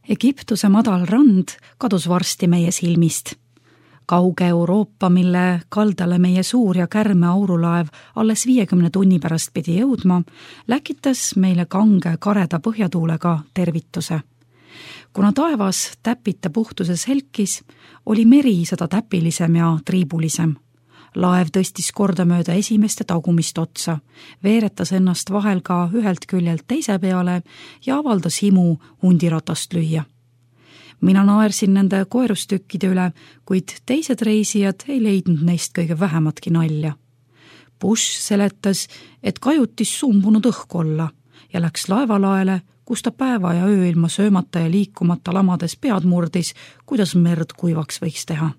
Egiptuse madal rand kadus varsti meie silmist. Kauge Euroopa, mille kaldale meie suur ja kärme aurulaev alles 50 tunni pärast pidi jõudma, läkitas meile kange kareda põhjatuulega tervituse. Kuna taevas täpita puhtuses helkis, oli meri seda täpilisem ja triibulisem. Laev tõstis kordamööda esimest ja tagumist otsa, veeretas ennast vahel ka ühelt küljelt teise peale ja avaldas himu hundiratast lüüa. Mina naersin nende koerustükkide üle, kuid teised reisijad ei leidnud neist kõige vähematki nalja. Bush seletas, et kajutis sumbunud õhku olla ja läks laevalaele, kus ta päeva ja öö ilma söömata ja liikumata lamades pead murdis, kuidas merd kuivaks võiks teha.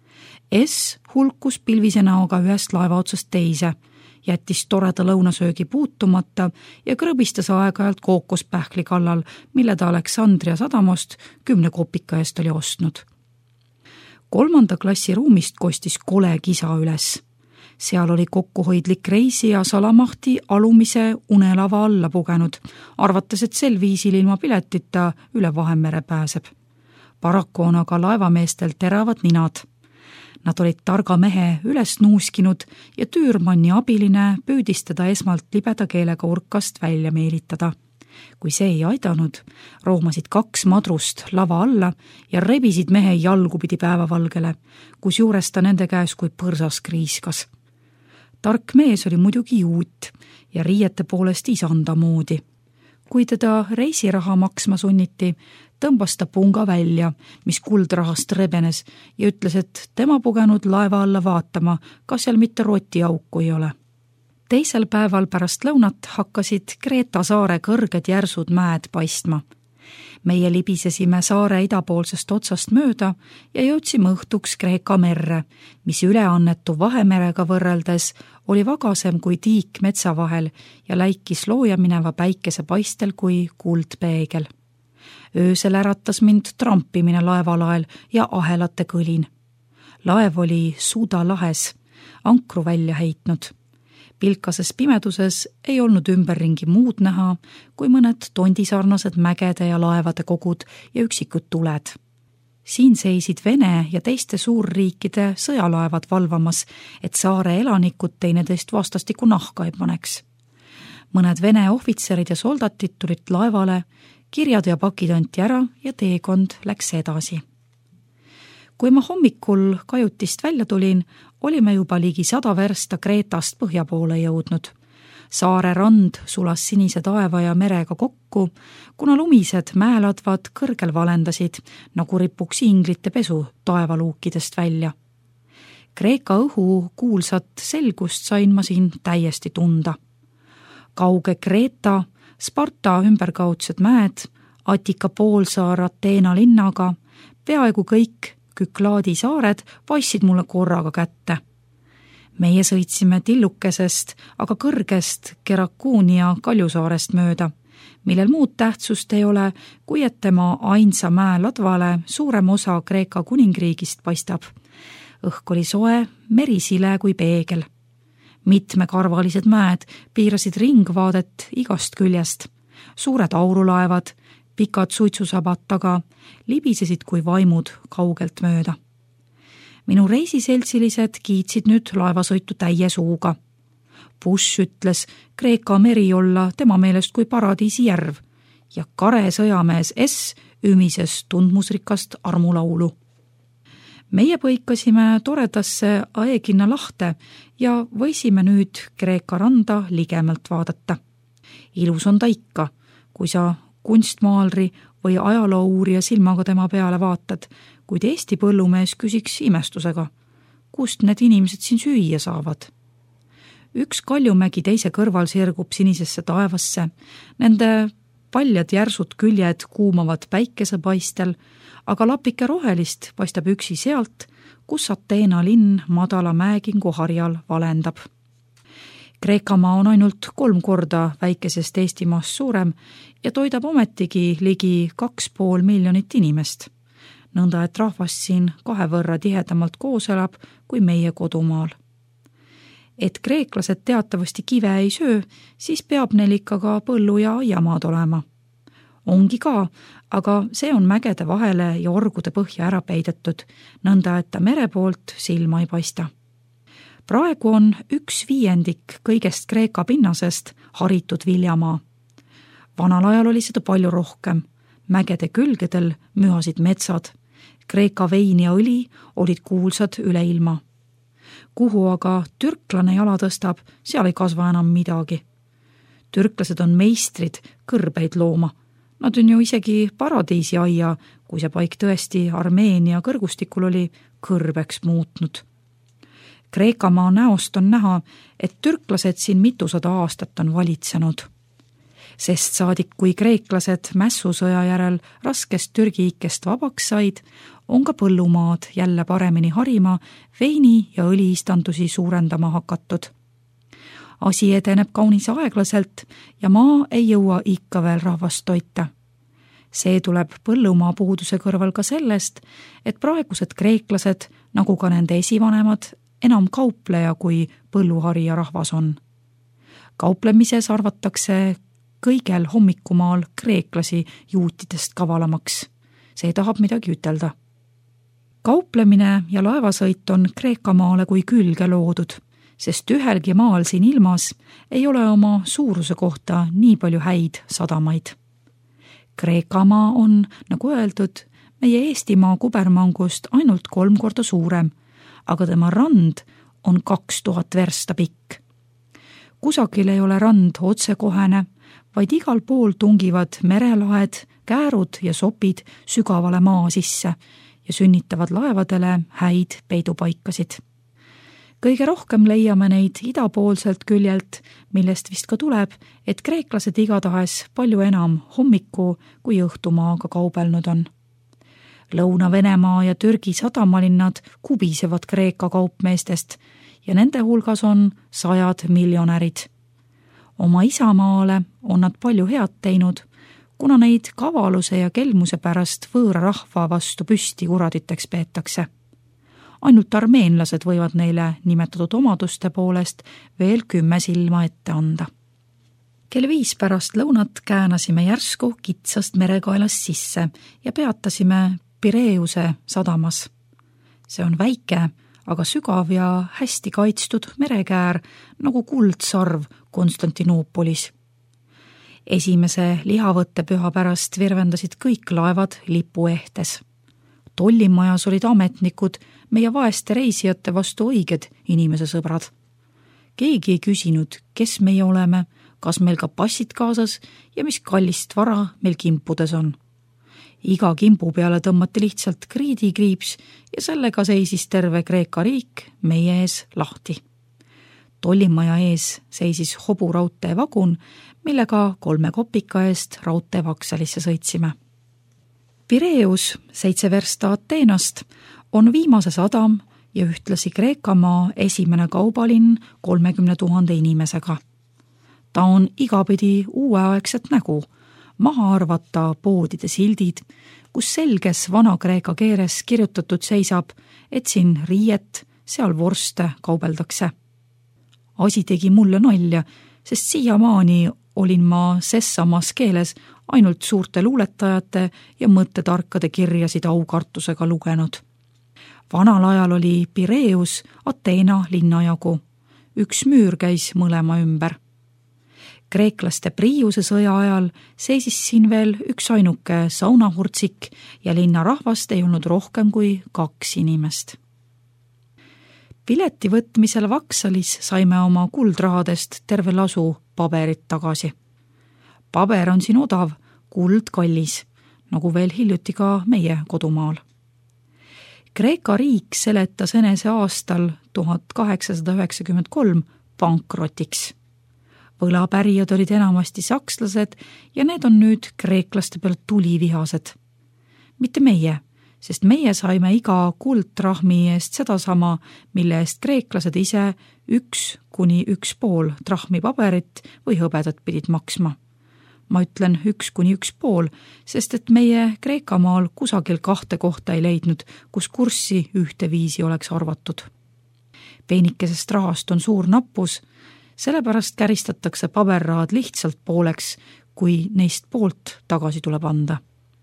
S hulkus pilvise näoga ühest laeva otsast teise, jättis toreda lõunasöögi puutumata ja krõbistas aeg-ajalt kookospähkli kallal, mille ta Aleksandria sadamost 10 kopika eest oli ostnud. 3. klassi ruumist kostis kole kisa üles. Seal oli kokkuhoidlik reisi ja salamahti alumise unelava alla pugenud, arvates, et sel viisil ilma piletita üle Vahemere pääseb. Paraku on aga laevameestel teravad ninad. Nad olid targa mehe üles nuuskinud ja Tüürmanni abiline püüdis teda esmalt libeda keelega urkast välja meelitada. Kui see ei aidanud, roomasid 2 madrust lava alla ja rebisid mehe jalgupidi päevavalgele, kus juures ta nende käes kui põrsas kriiskas. Tark mees oli muidugi juut ja riiete poolest isanda moodi. Kui teda reisiraha maksma sunniti, tõmbas ta punga välja, mis kuldrahast rebenes ja ütles, et tema pugenud laeva alla vaatama, kas seal mitte rotiauku ei ole. Teisel päeval pärast lõunat hakkasid Kreeta saare kõrged järsud mäed paistma. Meie libisesime saare idapoolsest otsast mööda ja jõudsime õhtuks Kreeka merre, mis üleannetu Vahemerega võrreldes oli vagasem kui tiik metsa vahel ja läikis looja mineva päikese paistel kui kuldpeegel. Öösel äratas mind trampimine laevalael ja ahelate kõlin. Laev oli Suda lahes, ankru välja heitnud. Pilkases pimeduses ei olnud ümberringi muud näha kui mõned tondisarnased mägede ja laevade kogud ja üksikud tuled. Siin seisid Vene ja teiste suurriikide sõjalaevad valvamas, et saare elanikud teineteist vastastikku nahka ei paneks. Mõned Vene ohvitserid ja soldatid tulid laevale, kirjad ja pakid anti ära ja teekond läks edasi. Kui ma hommikul kajutist välja tulin, olime juba ligi 100 versta Kreetast põhja poole jõudnud. Saare rand sulas sinise taeva ja merega kokku, kuna lumised mäeladvad kõrgel valendasid, nagu ripuks inglite pesu taevaluukidest välja. Kreeka õhu kuulsat selgust sain ma siin täiesti tunda. Kauge Kreeta, Sparta ümberkaudsed mäed, Attika poolsaar Ateena linnaga, peaaegu kõik Küklaadi saared paistsid mulle korraga kätte. Meie sõitsime tillukesest, aga kõrgest Kerakuunia kaljusaarest mööda, millel muud tähtsust ei ole, kui et tema ainsa mäe ladvale suurem osa Kreeka kuningriigist paistab. Õhk oli soe, meri sile kui peegel. Mitmekarvalised mäed piirasid ringvaadet igast küljest. Suured aurulaevad, pikad suitsusabad taga, libisesid kui vaimud kaugelt mööda. Minu reisiseltsilised kiitsid nüüd laevasõitu täie suuga. Bush ütles Kreeka meri olla tema meelest kui paradiisi järv ja kare sõjamees S ümises tundmusrikast armulaulu. Meie põikasime toredasse Aegina lahte ja võisime nüüd Kreeka randa ligemalt vaadata. Ilus on ta ikka, kui sa kunstmaalri või ajaloo-uurija silmaga tema peale vaatad, kuid Eesti põllumees küsiks imestusega, kust need inimesed siin süüa saavad. Üks kaljumägi teise kõrval sirgub sinisesse taevasse, nende paljad järsud küljed kuumavad päikesepaistel, aga lapike rohelist paistab üksi sealt, kus Ateena linn madala mäekingu harjal valendab. Kreekamaa on ainult 3 korda väikesest Eestimaast suurem ja toidab ometigi ligi 2,5 miljonit inimest. Nõnda, et rahvas siin 2 võrra tihedamalt koos elab kui meie kodumaal. Et kreeklased teatavasti kive ei söö, siis peab neil ikka ka põllu- ja aiamaad olema. Ongi ka, aga see on mägede vahele ja orgude põhja ära peidetud, nõnda et ta mere poolt silma ei paista. Praegu on 1/5 kõigest Kreeka pinnasest haritud viljamaa. Vanal ajal oli seda palju rohkem. Mägede külgedel mühasid metsad. Kreeka vein ja õli olid kuulsad üle ilma. Kuhu aga türklane jala tõstab, seal ei kasva enam midagi. Türklased on meistrid kõrbeid looma. Nad on ju isegi paradiisi aia, kui see paik tõesti Armeenia kõrgustikul oli, kõrbeks muutnud. Kreekamaa näost on näha, et türklased siin mitusada aastat on valitsenud. Sest saadik, kui kreeklased mässusõja järel raskest Türgi ikkest vabaks said, on ka põllumaad jälle paremini harima, veini ja õliistandusi suurendama hakatud. Asi edeneb kaunis aeglaselt ja maa ei jõua ikka veel rahvast toita. See tuleb põllumaa puuduse kõrval ka sellest, et praegused kreeklased, nagu ka nende esivanemad, enam kaupleja kui põlluharija rahvas on. Kauplemises arvatakse kõigel hommikumaal kreeklasi juutidest kavalamaks. See tahab midagi ütelda. Kauplemine ja laevasõit on Kreekamaale kui külge loodud, sest ühelgi maal siin ilmas ei ole oma suuruse kohta nii palju häid sadamaid. Kreekamaa on, nagu öeldud, meie Eestimaa kubermangust ainult 3 korda suurem, aga tema rand on 2000 versta pikk. Kusagil ei ole rand otsekohene, vaid igal pool tungivad merelahed, käärud ja sopid sügavale maa sisse ja sünnitavad laevadele häid peidupaikasid. Kõige rohkem leiame neid idapoolselt küljelt, millest vist ka tuleb, et kreeklased igatahes palju enam hommiku kui õhtumaaga kaubelnud on. Lõuna-Venemaa ja Türgi sadamalinnad kubisevad Kreeka kaupmeestest ja nende hulgas on 100 miljonärid. Oma isamaale on nad palju head teinud, kuna neid kavaluse ja kelmuse pärast võõra rahva vastu püsti kuraditeks peetakse. Ainult armeenlased võivad neile nimetatud omaduste poolest veel 10 silma ette anda. Kell 5 pärast lõunat käänasime järsku kitsast merekaelast sisse ja peatasime Pireuse sadamas. See on väike, aga sügav ja hästi kaitstud merekäär nagu kuldsarv Konstantinoopolis. Esimese lihavõttepüha pärast virvendasid kõik laevad lipuehtes. Tollimajas olid ametnikud meie vaeste reisijate vastu õiged inimesesõbrad. Keegi ei küsinud, kes meie oleme, kas meil ka passid kaasas ja mis kallist vara meil kimpudes on. Iga kimpu peale tõmmati lihtsalt kriidikriips ja sellega seisis terve Kreeka riik meie ees lahti. Tollimaja ees seisis hoburaudtee vagun, millega 3 kopika eest raudtee Vaksalisse sõitsime. Pireus, 7 versta Ateenast, on viimase sadam ja ühtlasi Kreekamaa esimene kaubalinn 30 000 inimesega. Ta on igapidi uueaegset nägu, maha arvata poodide sildid, kus selges vana-kreeka keeles kirjutatud seisab, et siin riiet, seal vorste kaubeldakse. Asi tegi mulle nalja, sest siiamaani olin ma sessamas keeles ainult suurte luuletajate ja mõttetarkade kirjasid aukartusega lugenud. Vanal ajal oli Pireus Ateena linnajagu. Üks müür käis mõlema ümber. Kreeklaste Priiuse sõja ajal seisis siin veel üks ainuke saunahurtsik ja linna rahvast ei olnud rohkem kui 2 inimest. Pileti võtmisel Vaksalis saime oma kuldrahadest terve lasu paberit tagasi. Paber on siin odav, kuld kallis, nagu veel hiljuti ka meie kodumaal. Kreeka riik seletas enese aastal 1893 pankrotiks. Võlapärijad olid enamasti sakslased ja need on nüüd kreeklaste pealt tulivihased. Mitte meie, sest meie saime iga kuldtrahmi eest sedasama, mille eest kreeklased ise 1 kuni 1,5 trahmi paberit või hõbedat pidid maksma. Ma ütlen 1 kuni 1,5, sest et meie Kreekamaal kusagil 2 kohta ei leidnud, kus kurssi ühteviisi oleks arvatud. Peenikesest rahast on suur nappus, sellepärast käristatakse paberrahad lihtsalt pooleks, kui neist poolt tagasi tuleb anda.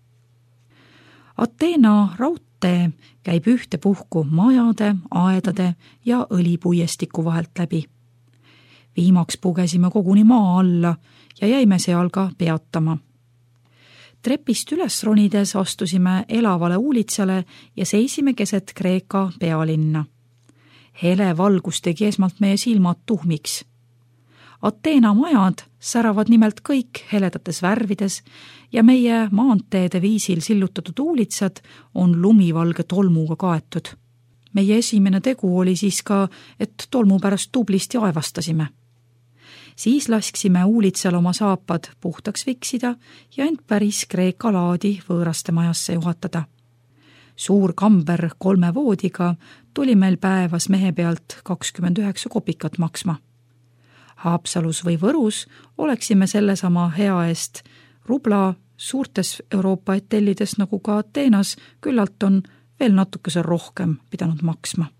Ateena raudtee käib ühtepuhku majade, aedade ja õlipuiestiku vahelt läbi. Viimaks pugesime koguni maa alla ja jäime seal ka peatama. Trepist üles ronides astusime elavale uulitsale ja seisime keset Kreeka pealinna. Hele valgus tegi esmalt meie silmad tuhmiks. Ateena majad säravad nimelt kõik heledates värvides ja meie maanteede viisil sillutatud uulitsad on lumivalge tolmuga kaetud. Meie esimene tegu oli siis ka, et tolmu pärast tublisti aevastasime. Siis lasksime uulitsal oma saapad puhtaks viksida ja end päris Kreeka laadi võõraste majasse juhatada. Suur kamber 3 voodiga tuli meil päevas mehe pealt 29 kopikat maksma. Haapsalus või Võrus oleksime sellesama hea eest rubla suurtes Euroopa hotellides nagu ka Ateenas küllalt on veel natukese rohkem pidanud maksma.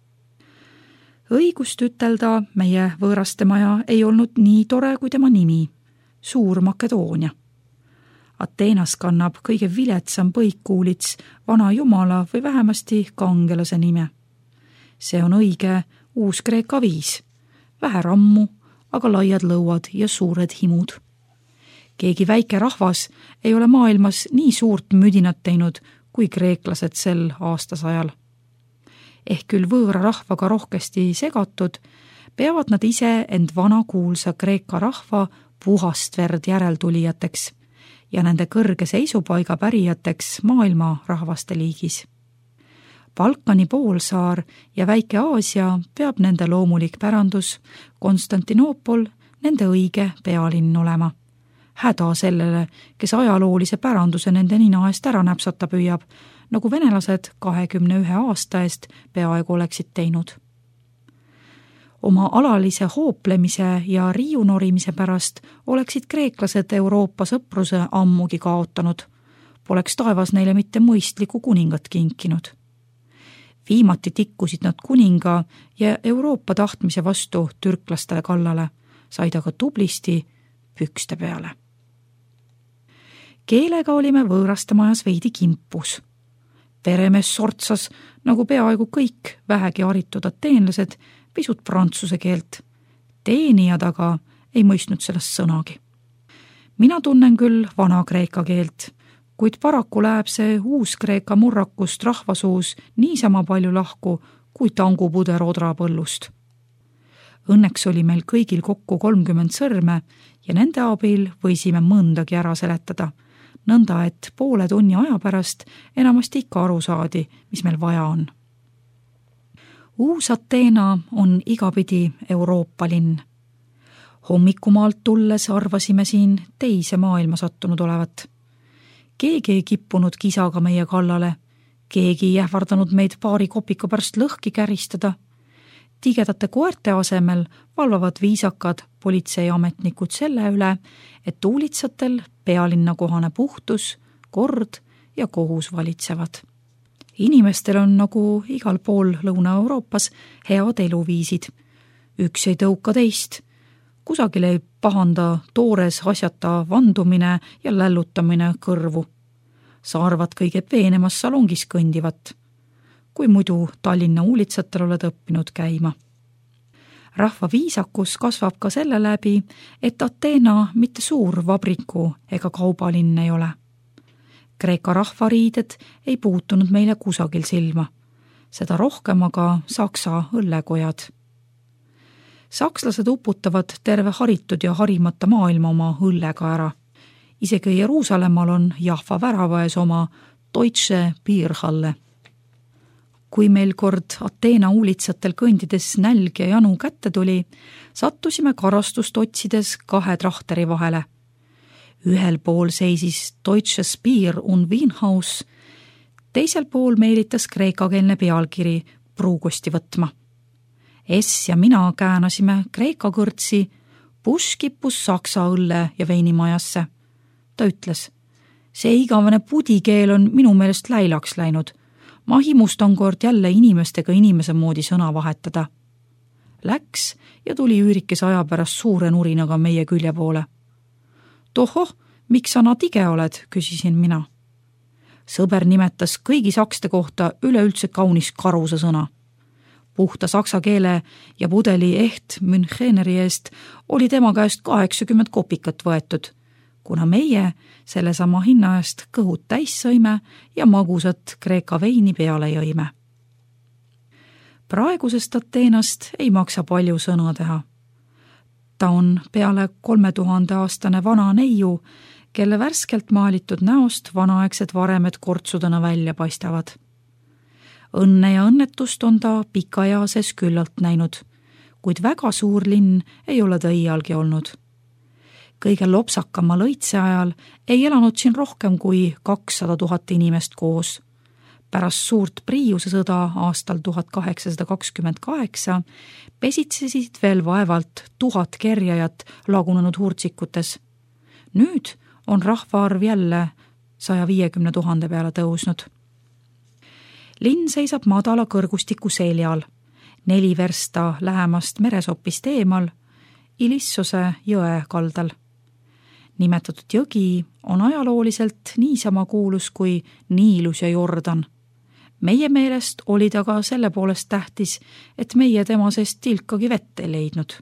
Õigust ütelda meie võõraste maja ei olnud nii tore kui tema nimi, Suur Makedoonia. Ateenas kannab kõige viletsam põikuulits vana jumala või vähemasti kangelase nime. See on õige Uus-Kreeka viis, vähe rammu, aga laiad lõuad ja suured himud. Keegi väike rahvas ei ole maailmas nii suurt müdinat teinud kui kreeklased sel aastasajal. Ehk küll võõra rahvaga rohkesti segatud, peavad nad ise end vana kuulsa Kreeka rahva puhast verd järeltulijateks ja nende kõrge seisupaiga pärijateks maailma rahvaste liigis. Balkani poolsaar ja Väike Aasia peab nende loomulik pärandus, Konstantinoopol nende õige pealinn olema. Häda sellele, kes ajaloolise päranduse nende nina eest ära näpsata püüab, nagu venelased 21 aasta eest peaaegu oleksid teinud. Oma alalise hooplemise ja riiunorimise pärast oleksid kreeklased Euroopa sõpruse ammugi kaotanud. Poleks taevas neile mitte mõistlikku kuningat kinkinud. Viimati tikkusid nad kuninga ja Euroopa tahtmise vastu türklastele kallale, said aga tublisti pükste peale. Keelega olime võõraste majas veidi kimpus. Peremees sortsas, nagu peaaegu kõik vähegi haritud ateenlased, pisut prantsuse keelt. Teenijad aga ei mõistnud sellest sõnagi. Mina tunnen küll vana kreeka keelt, kuid paraku läheb see Uus-Kreeka murrakust rahvasuus niisama palju lahku kui tangupuder odrapõllust. Õnneks oli meil kõigil kokku 30 sõrme ja nende abil võisime mõndagi ära seletada, nõnda et poole tunni aja pärast enamasti ikka aru saadi, mis meil vaja on. Uus Ateena on igapidi Euroopa linn. Hommikumaalt tulles arvasime siin teise maailma sattunud olevat. Keegi ei kippunud kisaga meie kallale, keegi ei ähvardanud meid paari kopika pärast lõhki käristada. Tigedate koerte asemel valvavad viisakad politseiametnikud selle üle, et uulitsatel pealinnakohane puhtus, kord ja kohus valitsevad. Inimestel on nagu igal pool Lõuna-Euroopas head eluviisid. Üks ei tõuka teist. Kusagil ei pahanda toores asjata vandumine ja lällutamine kõrvu. Saarvad kõige peenemas salongis kõndivat, kui muidu Tallinna uulitsatel oled õppinud käima. Rahva viisakus kasvab ka selle läbi, et Ateena mitte suur vabriku ega kaubalinn ei ole. Kreeka rahvariided ei puutunud meile kusagil silma, seda rohkem aga Saksa õllekojad. Sakslased uputavad terve haritud ja harimata maailma oma õllega ära. Isegi Jeruusalemmal on Jahva värava ees oma Deutsche Bierhalle. Kui meil kord Ateena uulitsatel kõndides nälg ja janu kätte tuli, sattusime karastust otsides 2 trahteri vahele. Ühel pool seisis Deutsche Bier und Weinhaus, teisel pool meelitas kreekakeelne pealkiri pruukosti võtma. S ja mina käänasime kreeka kõrtsi, buss kippus saksa õlle ja veinimajasse. Ta ütles, see igavene pudikeel on minu meelest läilaks läinud. Ma himustan kord jälle inimestega inimese moodi sõna vahetada. Läks ja tuli üürikese aja pärast suure nurinaga meie külje poole. Tohoh, miks sa tige oled, küsisin mina. Sõber nimetas kõigi sakste kohta üleüldse kaunis karuse sõna. Puhta saksa keele ja pudeli eht Müncheneri eest oli tema käest 80 kopikat võetud, kuna meie sellesama hinna eest kõhud täis sõime ja magusat Kreeka veini peale jõime. Praegusest Ateenast ei maksa palju sõna teha. Ta on peale 3000-aastane vana neiu, kelle värskelt maalitud näost vanaaegsed varemed kortsudena välja paistavad. Õnne ja õnnetust on ta pikaeases küllalt näinud, kuid väga suur linn ei ole ta iialgi olnud. Kõige lopsakama lõitse ajal ei elanud siin rohkem kui 200 000 inimest koos. Pärast suurt Priiuse sõda aastal 1828 pesitsesid veel vaevalt 1000 kerjajat lagunenud hurtsikutes. Nüüd on rahvaarv jälle 150 000 peale tõusnud. Linn seisab madala kõrgustiku seljal, 4 versta lähemast meresopist eemal, Ilissose jõe kaldal. Nimetatud jõgi on ajalooliselt niisama kuulus kui Niilus ja Jordan. Meie meelest oli ta ka selle poolest tähtis, et meie tema seest tilkagi vett ei leidnud.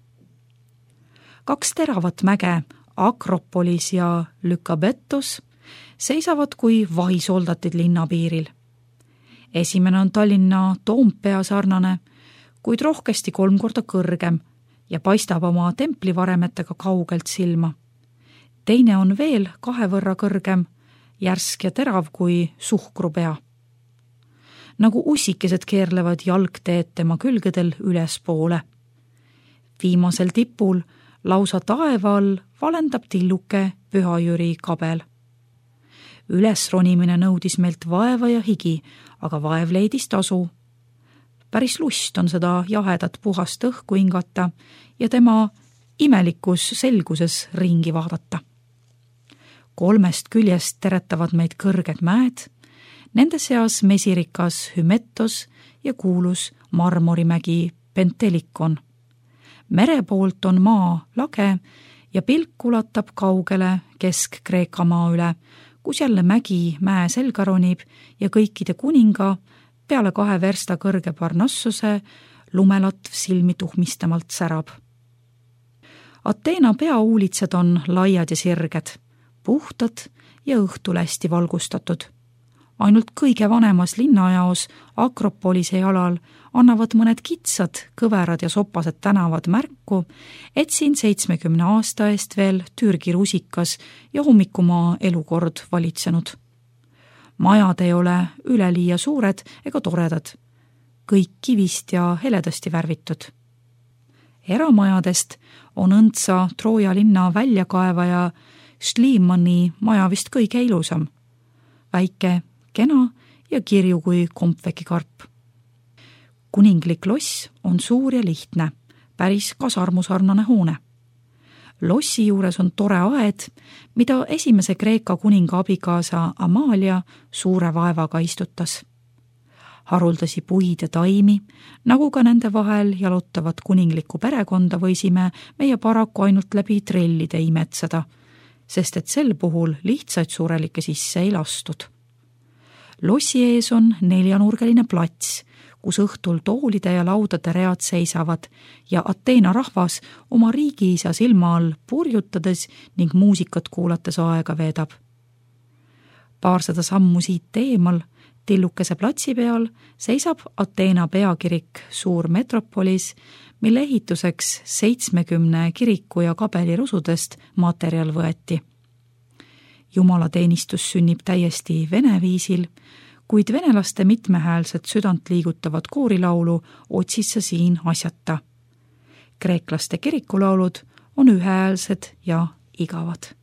2 teravat mäge, Akropolis ja Lykabetos, seisavad kui vahisoldatid linnapiiril. Esimene on Tallinna Toompea sarnane, kuid rohkesti 3 korda kõrgem ja paistab oma templivaremetega kaugelt silma. Teine on veel 2 võrra kõrgem, järsk ja terav kui suhkrupea. Nagu ussikesed keerlevad jalgteed tema külgedel ülespoole. Viimasel tipul lausa taeva all valendab tilluke Püha Jüri kabel. Ülesronimine nõudis meilt vaeva ja higi, aga vaev leidis tasu. Päris lust on seda jahedat puhast õhku hingata ja tema imelikus selguses ringi vaadata. 3 küljest teretavad meid kõrged mäed, nende seas mesirikas Hymettos ja kuulus marmorimägi Pentelikon. Mere poolt on maa lage ja pilk ulatab kaugele Kesk-Kreeka maa üle, kus jälle mägi mäe selga ronib ja kõikide kuninga peale 2 versta kõrge Parnassuse lumelatv silmi tuhmistamalt särab. Ateena peauulitsed on laiad ja sirged, puhtad ja õhtul hästi valgustatud. Ainult kõige vanemas linnajaos Akropolise jalal annavad mõned kitsad, kõverad ja sopased tänavad märku, et siin 70 aasta eest veel Türgi rusikas ja hommikumaa elukord valitsenud. Majad ei ole üleliia suured ega toredad, kõik kivist ja heledasti värvitud. Eramajadest on õndsa Trooja linna väljakaevaja Schliemanni maja vist kõige ilusam. Väike, kena ja kirju kui kompvekikarp. Kuninglik loss on suur ja lihtne, päris kasarmusarnane hoone. Lossi juures on tore aed, mida esimese Kreeka kuninga abikaasa Amalia suure vaevaga istutas. Haruldasi puid ja taimi, nagu ka nende vahel jalutavat kuninglikku perekonda võisime meie paraku ainult läbi trellide imetseda, sest et sel puhul lihtsaid suurelikke sisse ei lastud. Lossi ees on 4-nurgeline plats, kus õhtul toolide ja laudade read seisavad ja Ateena rahvas oma riigiisa silma all purjutades ning muusikat kuulates aega veedab. 200 sammu siit eemal, tillukese platsi peal, seisab Ateena peakirik suur metropolis, mille ehituseks 70 kiriku ja kabelirusudest materjal võeti. Jumalateenistus sünnib täiesti vene viisil, kuid venelaste mitmehäälset südant liigutavat koorilaulu otsis sa siin asjata. Kreeklaste kirikulaulud on ühehäälsed ja igavad.